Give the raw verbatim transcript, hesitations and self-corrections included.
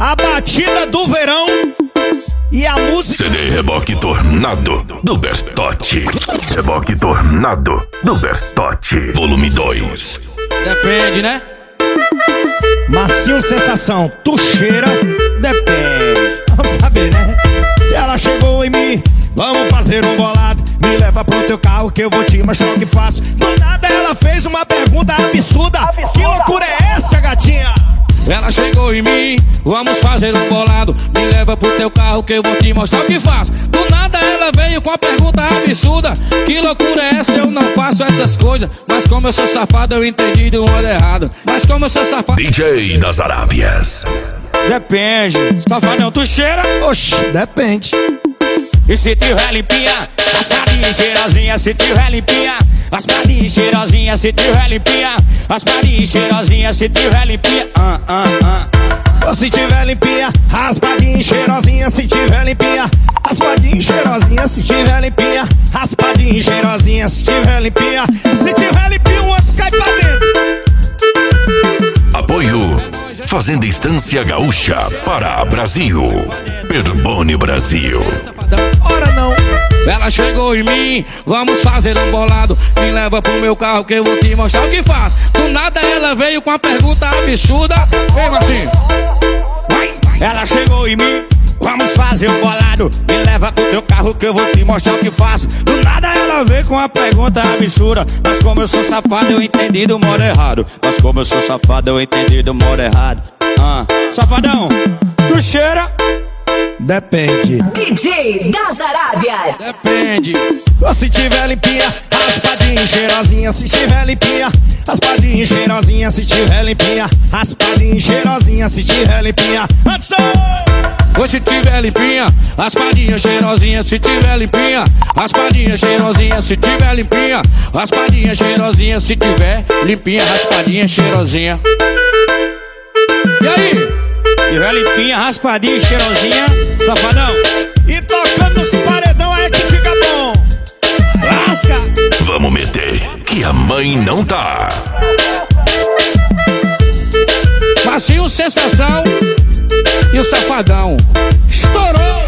a batida do verão e a música... C D Reboque Tornado do Bertotti. Reboque Tornado do Bertotti, volume dois. Depende, né? Marcinho Sensação, tu cheira? Depende. Vamos saber, né? Ela chegou em mim, vamos fazer um bolado. Me leva pro teu carro que eu vou te mostrar o que faço. Do nada ela fez uma pergunta absurda. absurda. Que loucura é essa, gatinha? Ela chegou em mim, vamos fazer um bolado. Me leva pro teu carro que eu vou te mostrar o que faço. Do nada ela veio com a pergunta absurda. Que loucura é essa? Eu não faço essas coisas. Mas como eu sou safado, eu entendi do modo errado. Mas como eu sou safado... D J das Arábias. Depende. Safadão, tu cheira? Oxi, depende. E se tiver limpinha, raspadinha cheirosinha. Se tiver limpinha, raspadinha cheirosinha. Se tiver limpinha, raspadinha cheirosinha. Se tiver limpinha, ah, ah, ah. Se tiver limpinha, raspadinha cheirosinha. Se tiver limpinha, raspadinha cheirosinha. Se tiver limpinha, raspadinha cheirosinha. Se tiver limpinha, se tiver limpinha, o outro cai pra dentro. Apoio Fazenda Estância Gaúcha para Brasil. Perbone Brasil. Ora não. Ela chegou em mim, vamos fazer um bolado. Me leva pro meu carro que eu vou te mostrar o que faço. Do nada ela veio com a pergunta absurda. Vem, Marcinho. Ela chegou em mim, vamos fazer um bolado. Me leva pro teu carro que eu vou te mostrar o que faço. Do nada ela veio com a pergunta absurda. Mas como eu sou safado, eu entendi do modo errado. Mas como eu sou safado, eu entendi do modo errado. Ah, safadão, tu cheira? Depende. D J das Arábias. Depende. Se tiver limpinha, raspadinha cheirosinha. Se tiver limpinha, raspadinha cheirosinha. Se tiver limpinha, raspadinha cheirosinha. Se tiver limpinha, ação! Ou se tiver limpinha, raspadinha cheirosinha. Se tiver limpinha, raspadinha cheirosinha. Se tiver limpinha, raspadinha cheirosinha. Se tiver limpinha, raspadinha cheirosinha. E aí? Tiver limpinha, raspadinha e cheirosinha, safadão. E tocando os paredão aí que fica bom. Lasca! Vamos meter que a mãe não tá. Marcinho Sensação e o Safadão. Estourou!